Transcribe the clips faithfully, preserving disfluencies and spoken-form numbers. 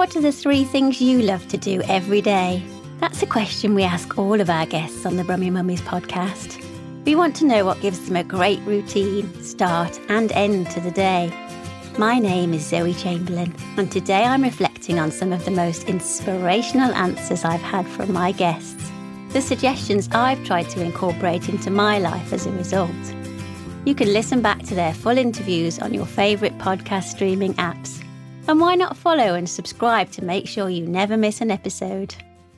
What are the three things you love to do every day? That's a question we ask all of our guests on the Brummy Mummies podcast. We want to know what gives them a great routine, start and end to the day. My name is Zoe Chamberlain, and today I'm reflecting on some of the most inspirational answers I've had from my guests, the suggestions I've tried to incorporate into my life as a result. You can listen back to their full interviews on your favourite podcast streaming apps. And why not follow and subscribe to make sure you never miss an episode?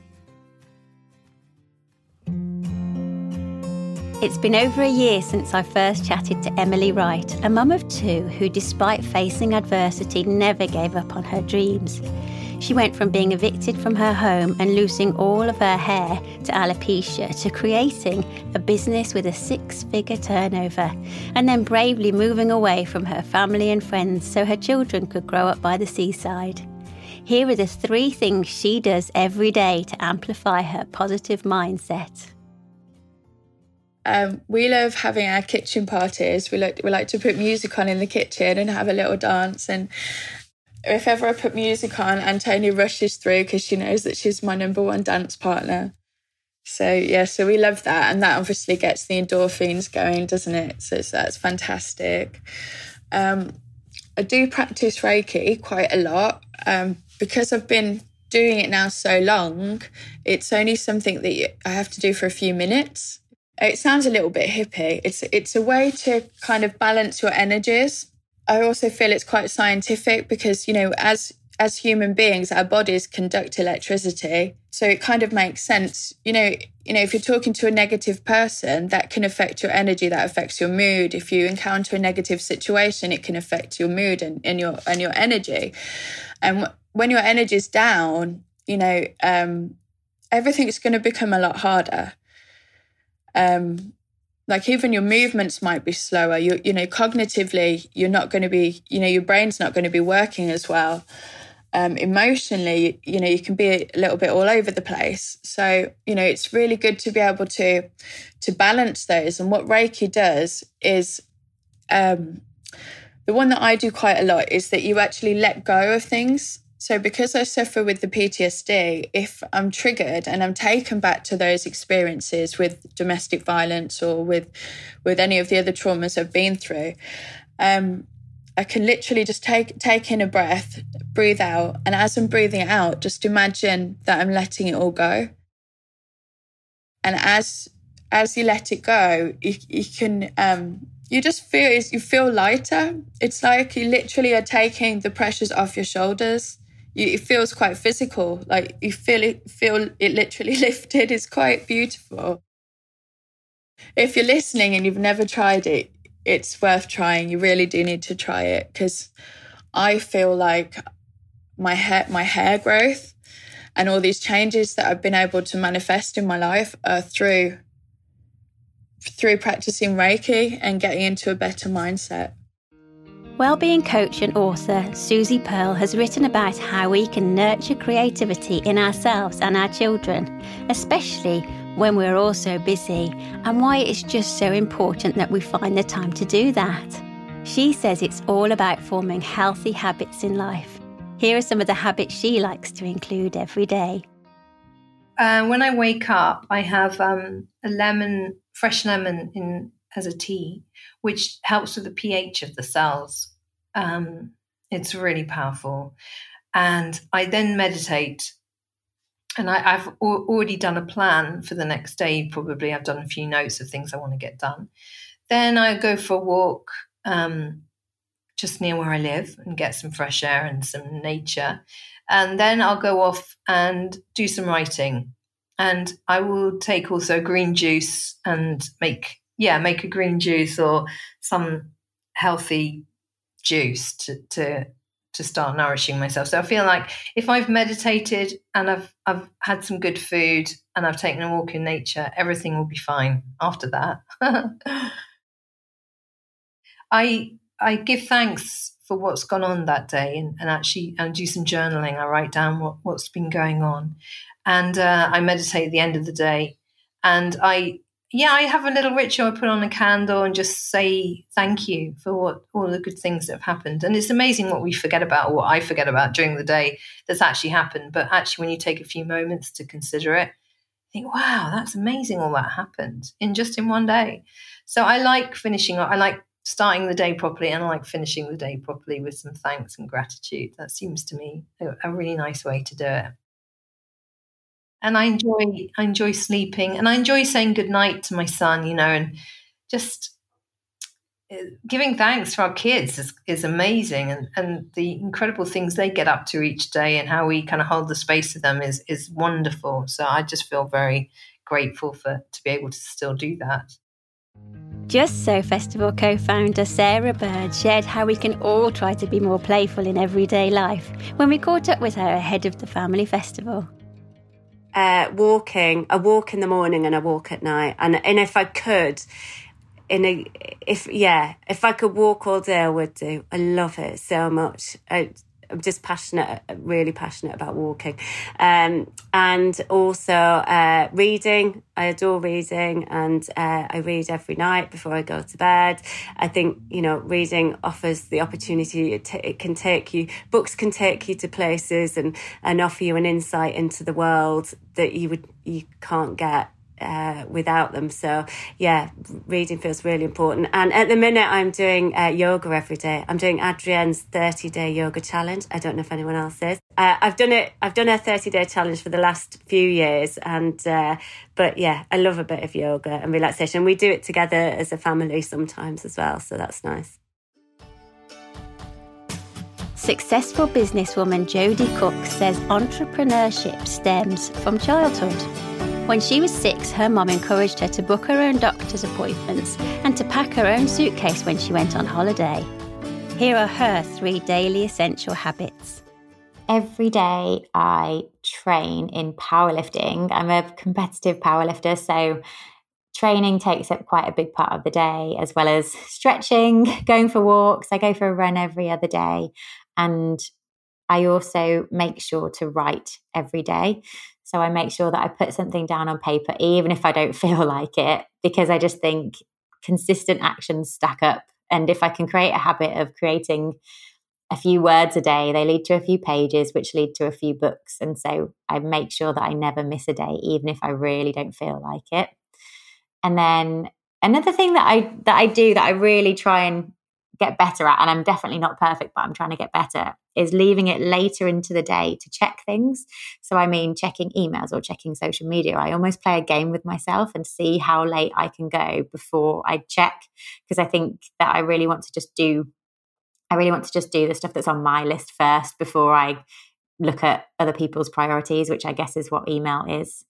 It's been over a year since I first chatted to Emily Wright, a mum of two who, despite facing adversity, never gave up on her dreams. She went from being evicted from her home and losing all of her hair to alopecia to creating a business with a six-figure turnover, and then bravely moving away from her family and friends so her children could grow up by the seaside. Here are the three things she does every day to amplify her positive mindset. Um, we love having our kitchen parties. We like we like to put music on in the kitchen and have a little dance. And if ever I put music on, Antonia rushes through because she knows that she's my number one dance partner. So yeah, so we love that, and that obviously gets the endorphins going, doesn't it? So, so that's fantastic. Um, I do practice Reiki quite a lot um, because I've been doing it now so long. It's only something that I have to do for a few minutes. It sounds a little bit hippie. It's it's a way to kind of balance your energies. I also feel it's quite scientific because, you know, as as human beings, our bodies conduct electricity. So it kind of makes sense. You know, you know, if you're talking to a negative person, that can affect your energy, that affects your mood. If you encounter a negative situation, it can affect your mood and, and your and your energy. And when your energy's down, you know, um, everything's going to become a lot harder. Um, like even your movements might be slower. You you know, cognitively, you're not going to be, you know, your brain's not going to be working as well. Um, emotionally, you know, you can be a little bit all over the place. So, you know, it's really good to be able to to balance those. And what Reiki does is, um, the one that I do quite a lot is that you actually let go of things. So because I suffer with the P T S D, if I'm triggered and I'm taken back to those experiences with domestic violence or with with any of the other traumas I've been through, um, I can literally just take take in a breath, breathe out, and as I'm breathing out, just imagine that I'm letting it all go. And as as you let it go, you, you can um, you just feel you feel lighter. It's like you literally are taking the pressures off your shoulders. You, it feels quite physical, like you feel it, feel it literally lifted. It's quite beautiful. If you're listening and you've never tried it, it's worth trying. You really do need to try it because I feel like my hair, my hair growth and all these changes that I've been able to manifest in my life are through, through practicing Reiki and getting into a better mindset. Wellbeing coach and author Susie Pearl has written about how we can nurture creativity in ourselves and our children, especially when we're all so busy, and why it's just so important that we find the time to do that. She says it's all about forming healthy habits in life. Here are some of the habits she likes to include every day. Uh, when I wake up, I have um, a lemon, fresh lemon in as a tea, which helps with the pH of the cells. Um, it's really powerful. And I then meditate. And I, I've al- already done a plan for the next day, probably. I've done a few notes of things I want to get done. Then I go for a walk um, just near where I live and get some fresh air and some nature. And then I'll go off and do some writing. And I will take also green juice and make... Yeah, make a green juice or some healthy juice to, to to start nourishing myself. So I feel like if I've meditated and I've I've had some good food and I've taken a walk in nature, everything will be fine after that. I I give thanks for what's gone on that day and, and actually and do some journaling. I write down what, what's been going on. And uh, I meditate at the end of the day. And I yeah, I have a little ritual. I put on a candle and just say thank you for what all the good things that have happened. And it's amazing what we forget about, or what I forget about during the day that's actually happened. But actually, when you take a few moments to consider it, think, wow, that's amazing, all that happened in just in one day. So I like finishing, I like starting the day properly, and I like finishing the day properly with some thanks and gratitude. That seems to me a, a really nice way to do it. And I enjoy I enjoy sleeping, and I enjoy saying goodnight to my son, you know, and just uh, giving thanks for our kids is, is amazing, and, and the incredible things they get up to each day, and how we kind of hold the space for them is is wonderful. So I just feel very grateful for to be able to still do that. Just So Festival co-founder Sarah Bird shared how we can all try to be more playful in everyday life when we caught up with her ahead of the family festival. Uh, walking, a walk in the morning and a walk at night. And and if I could, in a if yeah, if I could walk all day, I would do. I love it so much. I, I'm just passionate, really passionate about walking. Um, and also uh, reading. I adore reading, and uh, I read every night before I go to bed. I think, you know, reading offers the opportunity. It, t- it can take you, books can take you to places and, and offer you an insight into the world that you would you can't get Uh, without them. So yeah, reading feels really important. And at the minute I'm doing uh, yoga every day. I'm doing Adrienne's thirty day yoga challenge. I don't know if anyone else is. Uh, I've done it. I've done a thirty day challenge for the last few years, and uh, but yeah, I love a bit of yoga and relaxation. We do it together as a family sometimes as well, so that's nice. Successful businesswoman Jodie Cook says entrepreneurship stems from childhood. When she was six, her mum encouraged her to book her own doctor's appointments and to pack her own suitcase when she went on holiday. Here are her three daily essential habits. Every day I train in powerlifting. I'm a competitive powerlifter, so training takes up quite a big part of the day, as well as stretching, going for walks. I go for a run every other day. And I also make sure to write every day. So I make sure that I put something down on paper, even if I don't feel like it, because I just think consistent actions stack up. And if I can create a habit of creating a few words a day, they lead to a few pages, which lead to a few books. And so I make sure that I never miss a day, even if I really don't feel like it. And then another thing that I that I do that I really try and get better at, and I'm definitely not perfect, but I'm trying to get better, is leaving it later into the day to check things. So I mean, checking emails or checking social media. I almost play a game with myself and see how late I can go before I check, because I think that I really want to just do, I really want to just do the stuff that's on my list first before I look at other people's priorities, which I guess is what email is.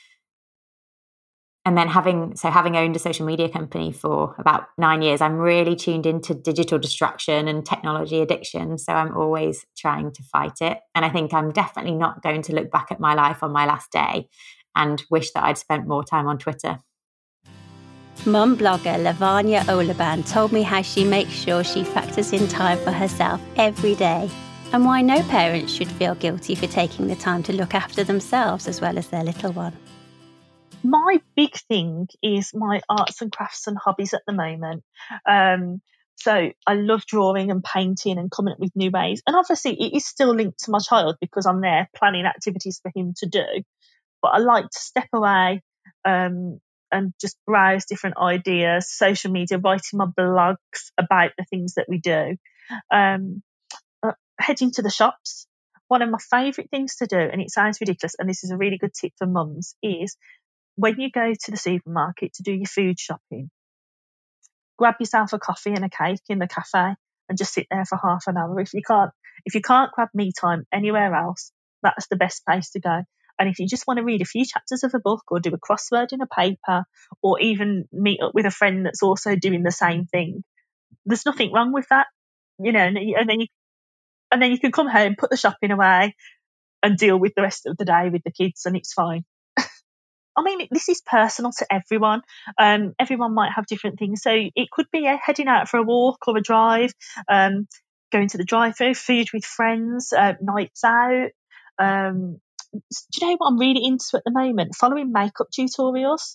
And then having, so having owned a social media company for about nine years, I'm really tuned into digital distraction and technology addiction. So I'm always trying to fight it. And I think I'm definitely not going to look back at my life on my last day and wish that I'd spent more time on Twitter. Mum blogger Lavanya Olaban told me how she makes sure she factors in time for herself every day, and why no parent should feel guilty for taking the time to look after themselves as well as their little one. My big thing is my arts and crafts and hobbies at the moment. Um, so I love drawing and painting and coming up with new ways. And obviously it is still linked to my child because I'm there planning activities for him to do. But I like to step away um, and just browse different ideas, social media, writing my blogs about the things that we do. Um, uh, heading to the shops. One of my favourite things to do, and it sounds ridiculous, and this is a really good tip for mums, is when you go to the supermarket to do your food shopping, grab yourself a coffee and a cake in the cafe and just sit there for half an hour. If you can't, if you can't grab me time anywhere else, that's the best place to go. And if you just want to read a few chapters of a book or do a crossword in a paper or even meet up with a friend that's also doing the same thing, there's nothing wrong with that, you know. And, and then you, and then you can come home, put the shopping away, and deal with the rest of the day with the kids, and it's fine. I mean, this is personal to everyone. Um, everyone might have different things. So it could be uh, heading out for a walk or a drive, um, going to the drive-thru, food with friends, uh, nights out. Um, do you know what I'm really into at the moment? Following makeup tutorials.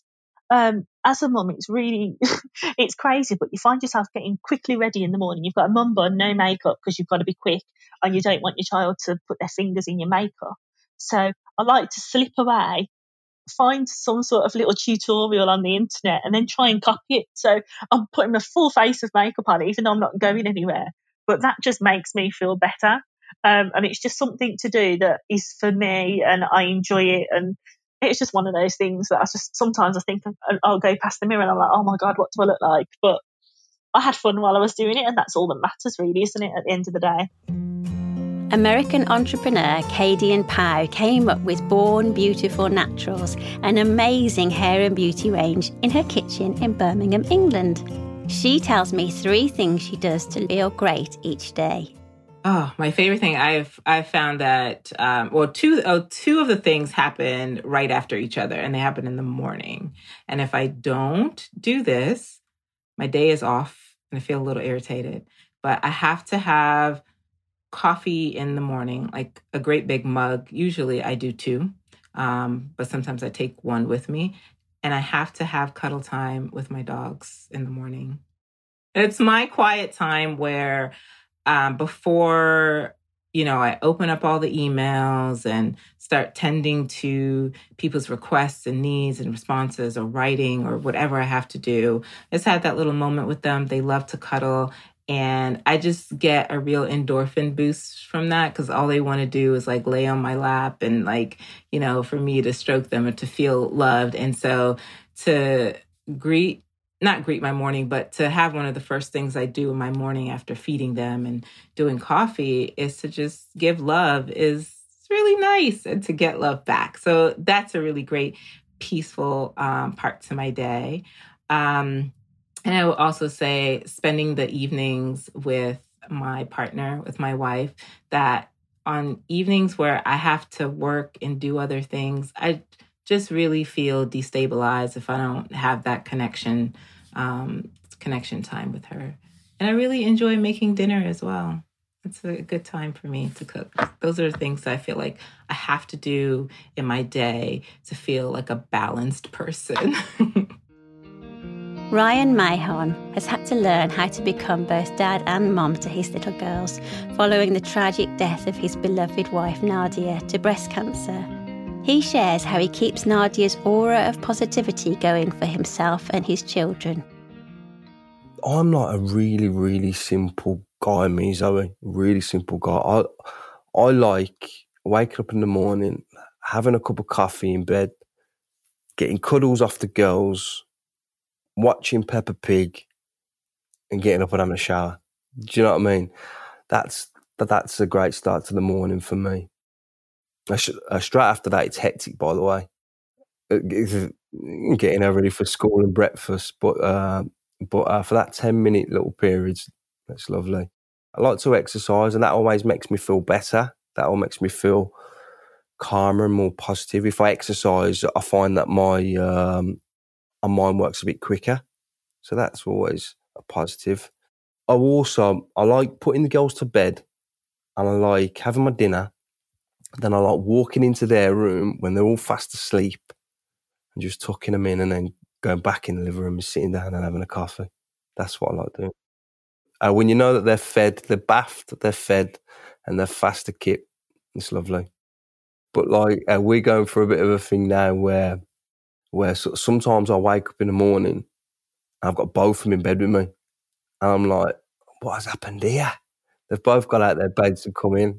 um, as a mum, it's really, it's crazy, but you find yourself getting quickly ready in the morning. You've got a mum bun, no makeup, because you've got to be quick and you don't want your child to put their fingers in your makeup. So I like to slip away, find some sort of little tutorial on the internet and then try and copy it. So I'm putting a full face of makeup on, even though I'm not going anywhere. But that just makes me feel better. Um, and it's just something to do that is for me and I enjoy it. And it's just one of those things that I just, sometimes I think I'll go past the mirror and I'm like, oh my God, what do I look like? But I had fun while I was doing it, and that's all that matters really, isn't it, at the end of the day? American entrepreneur Kadian Pau came up with Born Beautiful Naturals, an amazing hair and beauty range in her kitchen in Birmingham, England. She tells me three things she does to feel great each day. Oh, my favorite thing, I've I've found that, um, well, two, oh, two of the things happen right after each other, and they happen in the morning. And if I don't do this, my day is off and I feel a little irritated. But I have to have coffee in the morning, like a great big mug. Usually I do two, um, but sometimes I take one with me. And I have to have cuddle time with my dogs in the morning. It's my quiet time where um, before, you know, I open up all the emails and start tending to people's requests and needs and responses or writing or whatever I have to do. I just had that little moment with them. They love to cuddle. And I just get a real endorphin boost from that because all they want to do is like lay on my lap and like, you know, for me to stroke them and to feel loved. And so to greet, not greet my morning, but to have one of the first things I do in my morning after feeding them and doing coffee is to just give love is really nice and to get love back. So that's a really great, peaceful um, part to my day. Um, And I will also say spending the evenings with my partner, with my wife, that on evenings where I have to work and do other things, I just really feel destabilized if I don't have that connection, um, connection time with her. And I really enjoy making dinner as well. It's a good time for me to cook. Those are the things that I feel like I have to do in my day to feel like a balanced person. Ryan Mahon has had to learn how to become both dad and mom to his little girls following the tragic death of his beloved wife Nadia to breast cancer. He shares how he keeps Nadia's aura of positivity going for himself and his children. I'm like a really, really simple guy, me, Zoe. Really simple guy. I, I like waking up in the morning, having a cup of coffee in bed, getting cuddles off the girls, watching Peppa Pig and getting up and having a shower. Do you know what I mean? That's that's a great start to the morning for me. I should, uh, straight after that, it's hectic, by the way. It's getting her ready for school and breakfast. But uh, but uh, for that ten-minute little periods, that's lovely. I like to exercise, and that always makes me feel better. That all makes me feel calmer and more positive. If I exercise, I find that my... Um, my mind works a bit quicker. So that's always a positive. I also, I like putting the girls to bed and I like having my dinner. Then I like walking into their room when they're all fast asleep and just tucking them in and then going back in the living room and sitting down and having a coffee. That's what I like doing. Uh, when you know that they're fed, they're bathed, they're fed and they're fast to keep, it's lovely. But like uh, we're going for a bit of a thing now where where sometimes I wake up in the morning and I've got both of them in bed with me. And I'm like, what has happened here? They've both got out their beds and come in.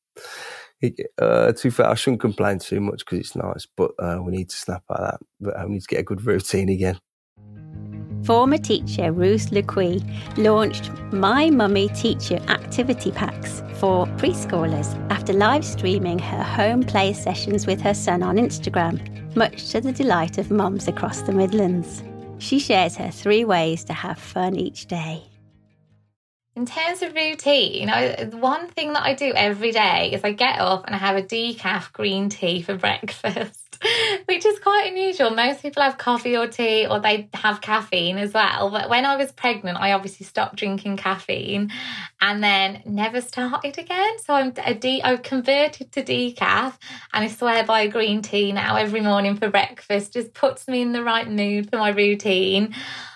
Uh, to be fair, I shouldn't complain too much because it's nice, but uh, we need to snap at that. But I need to get a good routine again. Former teacher Ruth Lequi launched My Mummy Teacher activity packs for preschoolers after live streaming her home play sessions with her son on Instagram, much to the delight of mums across the Midlands. She shares her three ways to have fun each day. In terms of routine, I, one thing that I do every day is I get up and I have a decaf green tea for breakfast. which is quite unusual. Most people have coffee or tea, or they have caffeine as well. But when I was pregnant, I obviously stopped drinking caffeine and then never started again. So I'm a de- I've converted to decaf, and I swear by green tea now every morning for breakfast. Just puts me in the right mood for my routine.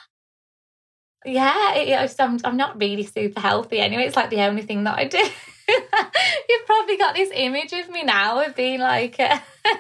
Yeah, it, I'm, I'm not really super healthy anyway. It's like the only thing that I do. You've probably got this image of me now of being like uh,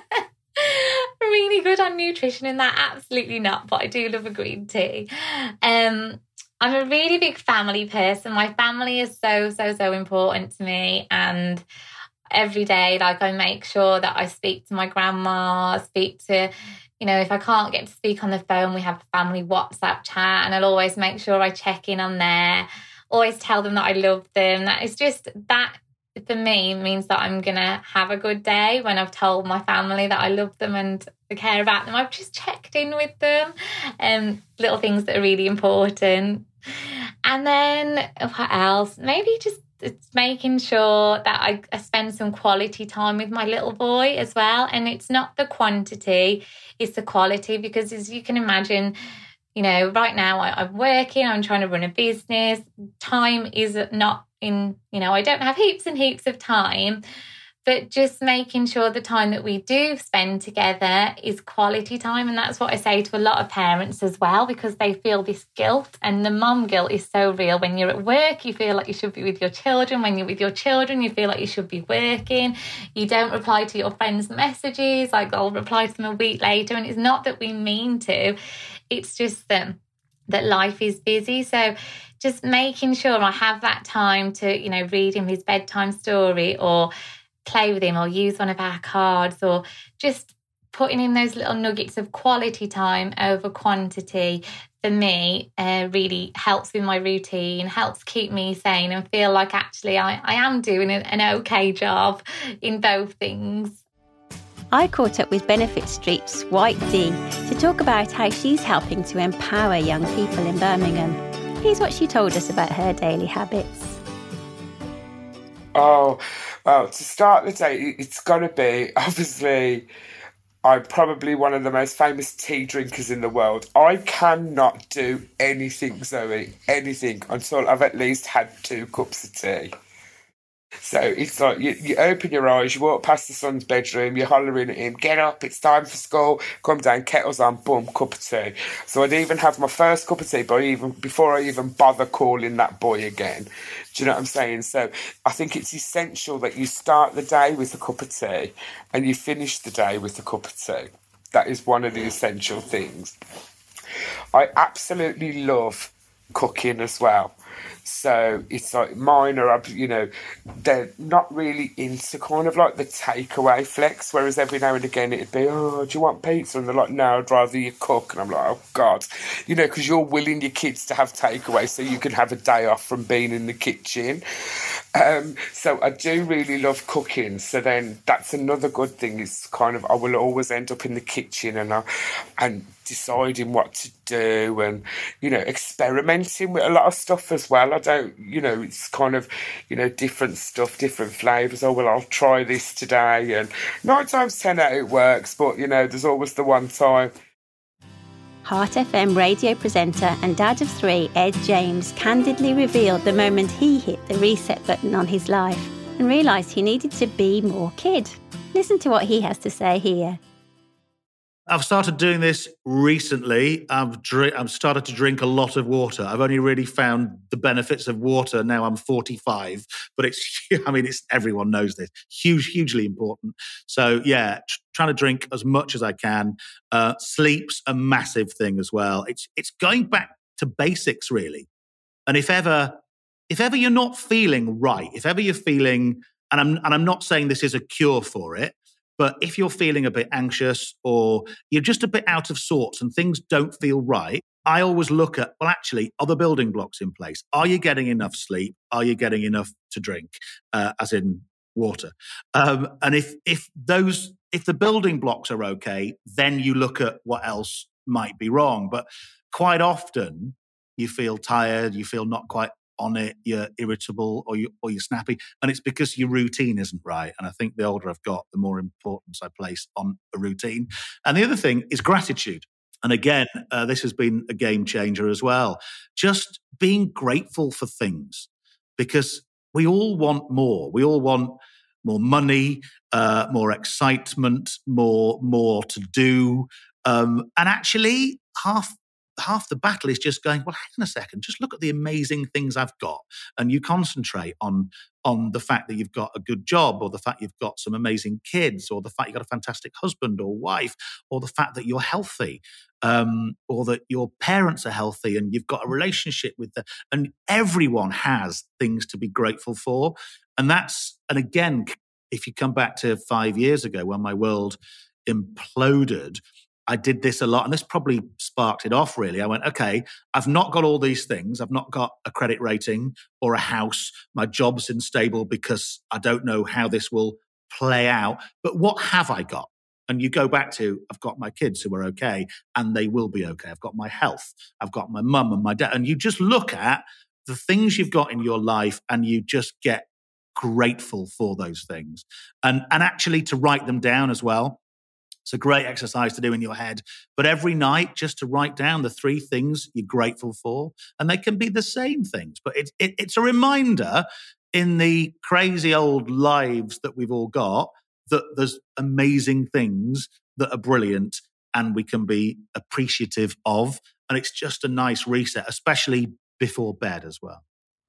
really good on nutrition, and that absolutely not, but I do love a green tea. Um, I'm a really big family person. My family is so, so, so important to me, and every day, like, I make sure that I speak to my grandma, speak to, you know, if I can't get to speak on the phone, we have a family WhatsApp chat, and I'll always make sure I check in on there. Always tell them that I love them. That is just, that for me means that I'm going to have a good day when I've told my family that I love them and I care about them. I've just checked in with them. Um, little things that are really important. And then what else? Maybe just it's making sure that I, I spend some quality time with my little boy as well. And it's not the quantity, it's the quality, because as you can imagine, you know, right now I, I'm working, I'm trying to run a business. Time is not in, you know, I don't have heaps and heaps of time, but just making sure the time that we do spend together is quality time. And that's what I say to a lot of parents as well, because they feel this guilt, and the mum guilt is so real. When you're at work, you feel like you should be with your children. When you're with your children, you feel like you should be working. You don't reply to your friends' messages. Like, I'll reply to them a week later. And it's not that we mean to. It's just that, that life is busy. So just making sure I have that time to, you know, read him his bedtime story, or play with him, or use one of our cards, or just putting in those little nuggets of quality time over quantity, for me, uh, really helps with my routine, helps keep me sane and feel like actually I, I am doing an, an okay job in both things. I caught up with Benefit Street's White Dee to talk about how she's helping to empower young people in Birmingham. Here's what she told us about her daily habits. Oh, well, to start the day, it's got to be, obviously, I'm probably one of the most famous tea drinkers in the world. I cannot do anything, Zoe, anything, until I've at least had two cups of tea. So it's like you, you open your eyes, you walk past the son's bedroom, you're hollering at him, get up, it's time for school, come down, kettle's on, boom, cup of tea. So I'd even have my first cup of tea by even before I even bother calling that boy again. Do you know what I'm saying? So I think it's essential that you start the day with a cup of tea and you finish the day with a cup of tea. That is one of the essential things. I absolutely love cooking as well. So it's like mine are, you know, they're not really into kind of like the takeaway flex, whereas every now and again it'd be, oh, do you want pizza? And they're like, no, I'd rather you cook. And I'm like, oh, God. You know, because you're willing your kids to have takeaway so you can have a day off from being in the kitchen. Um, so I do really love cooking. So then that's another good thing is kind of I will always end up in the kitchen and I, and deciding what to do and, you know, experimenting with a lot of stuff as well. I don't, you know, it's kind of, you know, different stuff, different flavours. Oh, well, I'll try this today. And nine times ten out it works, but, you know, there's always the one time. Heart F M radio presenter and dad of three, Ed James, candidly revealed the moment he hit the reset button on his life and realised he needed to be more kid. Listen to what he has to say here. I've started doing this recently. I've, dr- I've started to drink a lot of water. I've only really found the benefits of water now I'm forty-five, but it's, I mean, it's everyone knows this. Huge, hugely important. So yeah, tr- trying to drink as much as I can. Uh, sleep's a massive thing as well. It's it's going back to basics really. And if ever, if ever you're not feeling right, if ever you're feeling, and I'm and I'm not saying this is a cure for it, but if you're feeling a bit anxious or you're just a bit out of sorts and things don't feel right, I always look at, well, actually, are the building blocks in place? Are you getting enough sleep? Are you getting enough to drink, uh, as in water? Um, and if if those if the building blocks are okay, then you look at what else might be wrong. But quite often, you feel tired, you feel not quite on it, you're irritable or, you, or you're snappy. And it's because your routine isn't right. And I think the older I've got, the more importance I place on a routine. And the other thing is gratitude. And again, uh, this has been a game changer as well. Just being grateful for things, because we all want more. We all want more money, uh, more excitement, more more to do. Um, and actually, half half the battle is just going, well, hang on a second, just look at the amazing things I've got. And you concentrate on, on the fact that you've got a good job, or the fact you've got some amazing kids, or the fact you've got a fantastic husband or wife, or the fact that you're healthy, um, or that your parents are healthy and you've got a relationship with them. And everyone has things to be grateful for. And that's, and again, if you come back to five years ago when my world imploded, I did this a lot, and this probably sparked it off, really. I went, okay, I've not got all these things. I've not got a credit rating or a house. My job's unstable because I don't know how this will play out. But what have I got? And you go back to, I've got my kids who are okay, and they will be okay. I've got my health. I've got my mum and my dad. And you just look at the things you've got in your life, and you just get grateful for those things. And, and actually to write them down as well. It's a great exercise to do in your head. But every night, just to write down the three things you're grateful for. And they can be the same things. But it, it, it's a reminder in the crazy old lives that we've all got that there's amazing things that are brilliant and we can be appreciative of. And it's just a nice reset, especially before bed as well.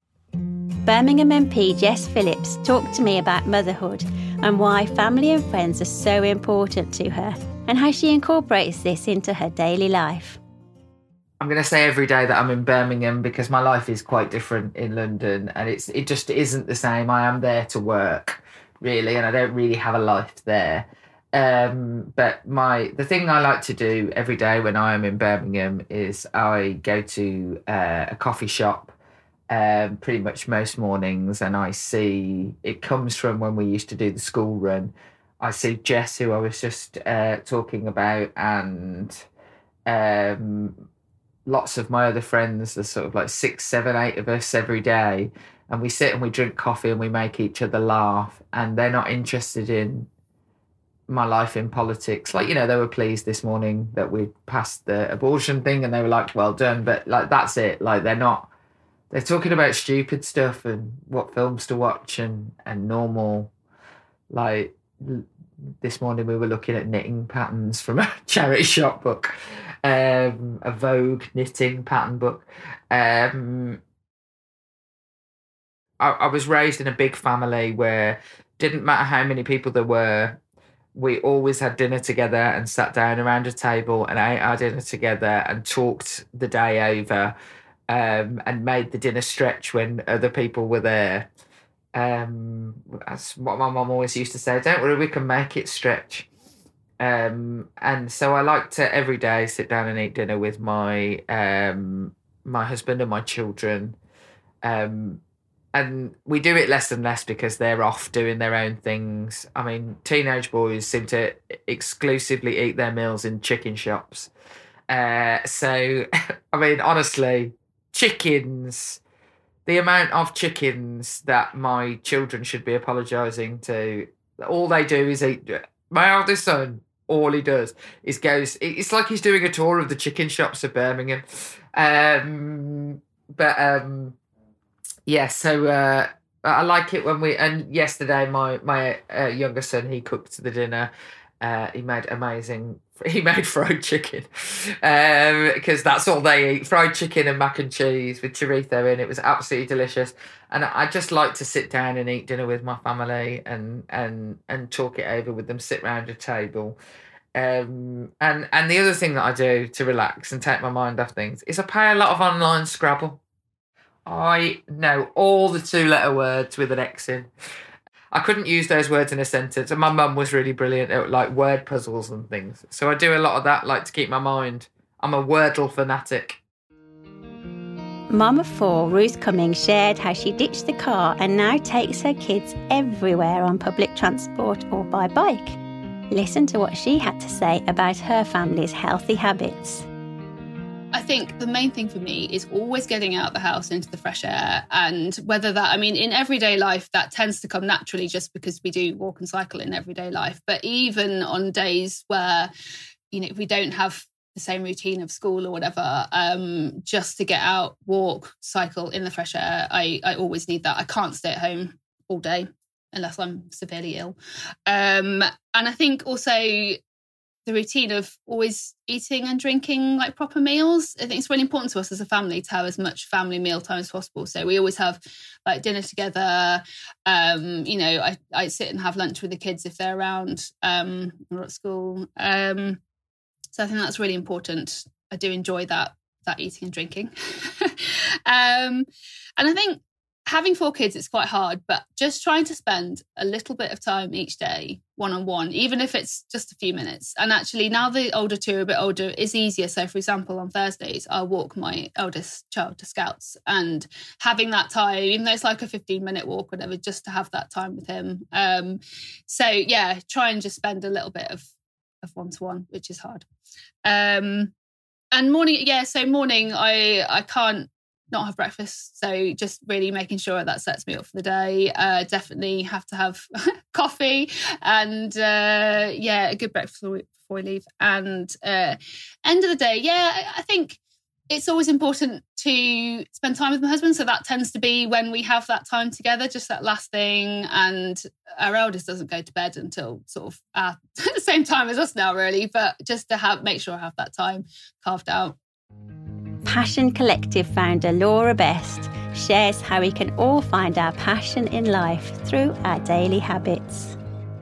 Birmingham M P Jess Phillips talked to me about motherhood and why family and friends are so important to her, and how she incorporates this into her daily life. I'm going to say every day that I'm in Birmingham, because my life is quite different in London, and it's it just isn't the same. I am there to work, really, and I don't really have a life there. Um, but my the thing I like to do every day when I am in Birmingham is I go to uh, a coffee shop Um, pretty much most mornings, and I see, it comes from when we used to do the school run. I see Jess, who I was just uh, talking about, and um, lots of my other friends. There's sort of like six, seven, eight of us every day, and we sit and we drink coffee and we make each other laugh, and they're not interested in my life in politics. Like, you know, they were pleased this morning that we passed the abortion thing, and they were like, well done, but like, that's it. Like, they're not They're talking about stupid stuff and what films to watch and, and normal. Like this morning we were looking at knitting patterns from a charity shop book, um, a Vogue knitting pattern book. Um, I, I was raised in a big family where it didn't matter how many people there were, we always had dinner together and sat down around a table and ate our dinner together and talked the day over. Um, and made the dinner stretch when other people were there. Um, that's what my mum always used to say, don't worry, we can make it stretch. Um, and so I like to every day sit down and eat dinner with my um, my husband and my children. Um, and we do it less and less because they're off doing their own things. I mean, teenage boys seem to exclusively eat their meals in chicken shops. Uh, so, I mean, honestly, chickens, the amount of chickens that my children should be apologising to, all they do is eat. My eldest son, all he does is goes, it's like he's doing a tour of the chicken shops of Birmingham. Um, but um, yeah, so uh, I like it when we, and yesterday my, my uh, younger son, he cooked the dinner. Uh, he made amazing, he made fried chicken because um, that's all they eat, fried chicken and mac and cheese with chorizo in. It was absolutely delicious. And I just like to sit down and eat dinner with my family and and and talk it over with them, sit round a table. Um, and, and the other thing that I do to relax and take my mind off things is I play a lot of online Scrabble. I know all the two-letter words with an X in. I couldn't use those words in a sentence. And my mum was really brilliant at like word puzzles and things. So I do a lot of that, like to keep my mind. I'm a Wordle fanatic. Mum of four, Ruth Cummings, shared how she ditched the car and now takes her kids everywhere on public transport or by bike. Listen to what she had to say about her family's healthy habits. I think the main thing for me is always getting out the house into the fresh air. And whether that, I mean, in everyday life, that tends to come naturally just because we do walk and cycle in everyday life. But even on days where, you know, if we don't have the same routine of school or whatever, um, just to get out, walk, cycle in the fresh air, I, I always need that. I can't stay at home all day unless I'm severely ill. Um, and I think also the routine of always eating and drinking like proper meals. I think it's really important to us as a family to have as much family meal time as possible. So we always have like dinner together. Um, you know, I, I sit and have lunch with the kids if they're around um, or at school. Um, so I think that's really important. I do enjoy that, that eating and drinking. um, and I think having four kids, it's quite hard, but just trying to spend a little bit of time each day, one-on-one, even if it's just a few minutes. And actually, now the older two are a bit older, it's easier. So, for example, on Thursdays, I'll walk my eldest child to Scouts, and having that time, even though it's like a fifteen-minute walk, whatever, just to have that time with him. Um, so, yeah, try and just spend a little bit of, of one-to-one, which is hard. Um, and morning, yeah, so morning, I I can't not have breakfast, so just really making sure that sets me up for the day. Uh, definitely have to have coffee and uh, yeah, a good breakfast before we leave. And uh, end of the day, yeah, I think it's always important to spend time with my husband. So that tends to be when we have that time together, just that last thing. And our eldest doesn't go to bed until sort of at the same time as us now, really. But just to have make sure I have that time carved out. Passion Collective founder Laura Best shares how we can all find our passion in life through our daily habits.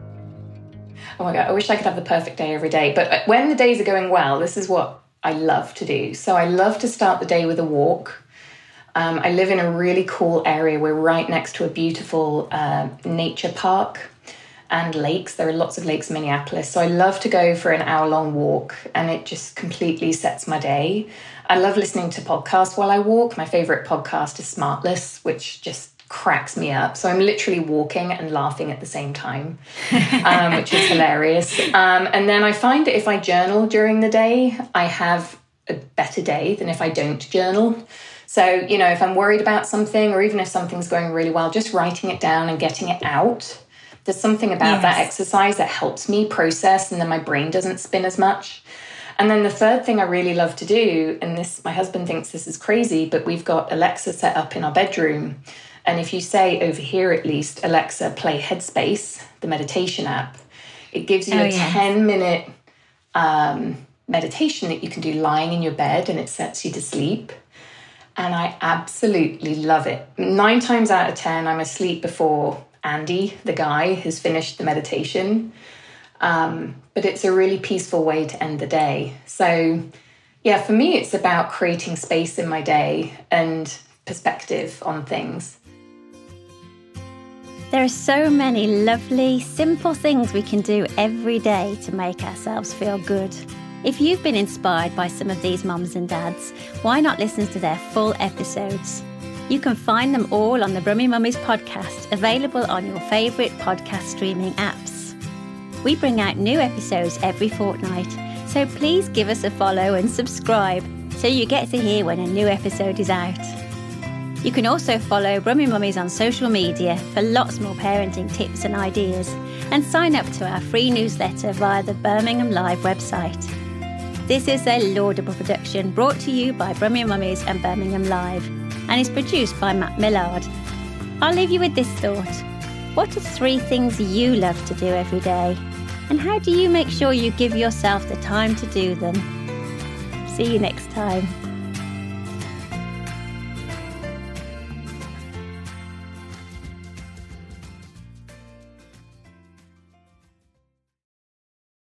Oh my God, I wish I could have the perfect day every day. But when the days are going well, this is what I love to do. So I love to start the day with a walk. Um, I live in a really cool area. We're right next to a beautiful uh, nature park and lakes. There are lots of lakes in Minneapolis. So I love to go for an hour-long walk, and it just completely sets my day. I love listening to podcasts while I walk. My favourite podcast is Smartless, which just cracks me up. So I'm literally walking and laughing at the same time, um, which is hilarious. Um, and then I find that if I journal during the day, I have a better day than if I don't journal. So, you know, if I'm worried about something, or even if something's going really well, just writing it down and getting it out. There's something about yes. that exercise that helps me process, and then my brain doesn't spin as much. And then the third thing I really love to do, and this, my husband thinks this is crazy, but we've got Alexa set up in our bedroom. And if you say over here, at least, Alexa, play Headspace, the meditation app, it gives you oh, a yeah. ten minute um, meditation that you can do lying in your bed, and it sets you to sleep. And I absolutely love it. Nine times out of ten, I'm asleep before Andy, the guy, has finished the meditation. Um, but it's a really peaceful way to end the day. So, yeah, for me, it's about creating space in my day and perspective on things. There are so many lovely, simple things we can do every day to make ourselves feel good. If you've been inspired by some of these mums and dads, why not listen to their full episodes? You can find them all on the Brummy Mummies podcast, available on your favourite podcast streaming apps. We bring out new episodes every fortnight, so please give us a follow and subscribe so you get to hear when a new episode is out. You can also follow Brummy Mummies on social media for lots more parenting tips and ideas, and sign up to our free newsletter via the Birmingham Live website. This is a laudable production brought to you by Brummy Mummies and Birmingham Live, and is produced by Matt Millard. I'll leave you with this thought. What are three things you love to do every day? And how do you make sure you give yourself the time to do them? See you next time.